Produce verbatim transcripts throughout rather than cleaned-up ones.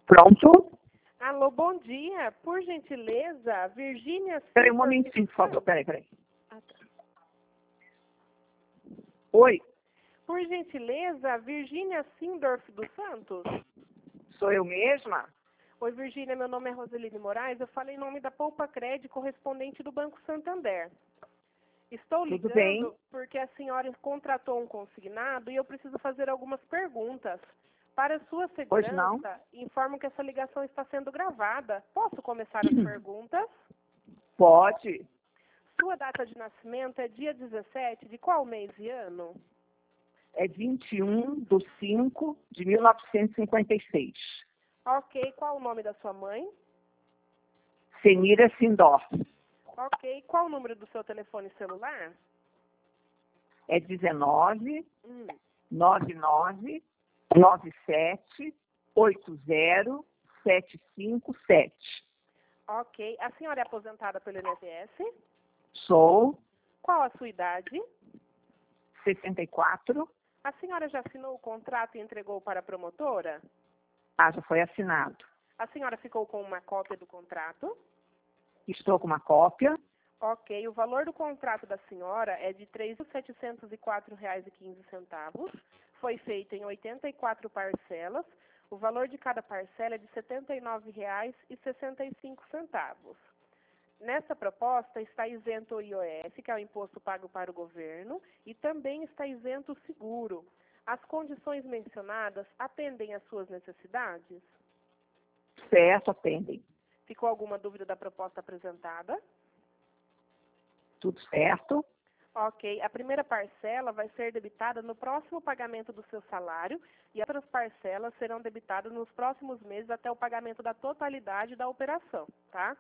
Pronto? Alô, bom dia. Por gentileza, Virgínia... Peraí um momentinho, por favor. Peraí, peraí. Ah, tá. Oi, Por gentileza, Virgínia Sindorf dos Santos? sou eu mesma? Oi, Virgínia, meu nome é Roseline Moraes. Eu falei em nome da Poupa Cred, correspondente do Banco Santander. Estou Tudo ligando bem? porque a senhora contratou um consignado e eu preciso fazer algumas perguntas. Para sua Pois não? segurança, informo que essa ligação está sendo gravada. Posso começar as perguntas? Pode. Sua data de nascimento é dia dezessete de qual mês e ano? É vinte e um de cinco de mil novecentos e cinquenta e seis. Ok, qual o nome da sua mãe? Senira Sindorf. Ok, qual o número do seu telefone celular? É dezenove, Hum. noventa e nove, noventa e sete, oitenta, setenta e cinco sete. Ok, a senhora é aposentada pelo I N S S? Sou Qual a sua idade? sessenta e quatro. A senhora já assinou o contrato e entregou para a promotora? Ah, já foi assinado. A senhora ficou com uma cópia do contrato? Estou com uma cópia. Ok, o valor do contrato da senhora é de três mil setecentos e quatro reais e quinze centavos. Foi feito em oitenta e quatro parcelas. O valor de cada parcela é de setenta e nove reais e sessenta e cinco centavos. Nessa proposta está isento o I O F, que é o imposto pago para o governo, e também está isento o seguro. As condições mencionadas atendem às suas necessidades? Certo, atendem. Ficou alguma dúvida da proposta apresentada? Tudo certo. Ok, a primeira parcela vai ser debitada no próximo pagamento do seu salário e as outras parcelas serão debitadas nos próximos meses até o pagamento da totalidade da operação, tá?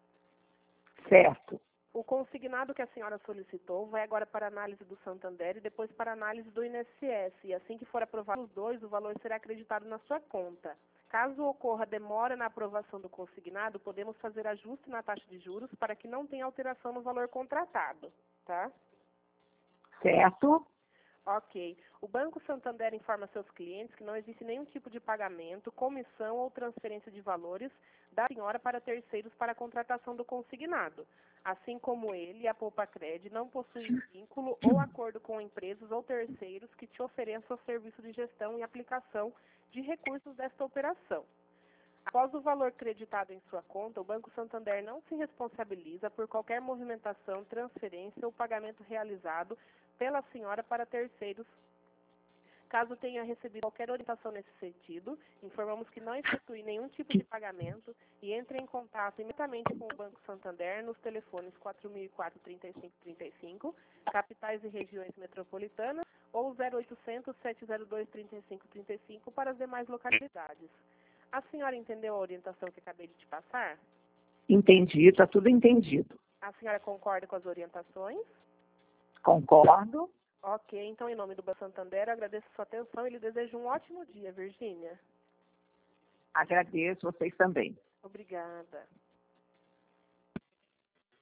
Certo. O consignado que a senhora solicitou vai agora para análise do Santander e depois para análise do I N S S. E assim que for aprovado os dois, o valor será acreditado na sua conta. Caso ocorra demora na aprovação do consignado, podemos fazer ajuste na taxa de juros para que não tenha alteração no valor contratado, tá? Certo. Ok. O Banco Santander informa seus clientes que não existe nenhum tipo de pagamento, comissão ou transferência de valores da senhora para terceiros para a contratação do consignado. Assim como ele, a Poupa Cred não possui vínculo ou acordo com empresas ou terceiros que te ofereçam o serviço de gestão e aplicação de recursos desta operação. Após o valor creditado em sua conta, o Banco Santander não se responsabiliza por qualquer movimentação, transferência ou pagamento realizado pela senhora para terceiros. Caso tenha recebido qualquer orientação nesse sentido, informamos que não efetue nenhum tipo de pagamento e entre em contato imediatamente com o Banco Santander nos telefones quatro mil e quatro, trinta e cinco trinta e cinco, capitais e regiões metropolitanas, ou zero oitocentos, sete zero dois, trinta e cinco trinta e cinco para as demais localidades. A senhora entendeu a orientação que acabei de te passar? Entendi, está tudo entendido. A senhora concorda com as orientações? Concordo. Ok, então em nome do Banco Santander, eu agradeço a sua atenção e lhe desejo um ótimo dia, Virgínia. Agradeço vocês também. Obrigada.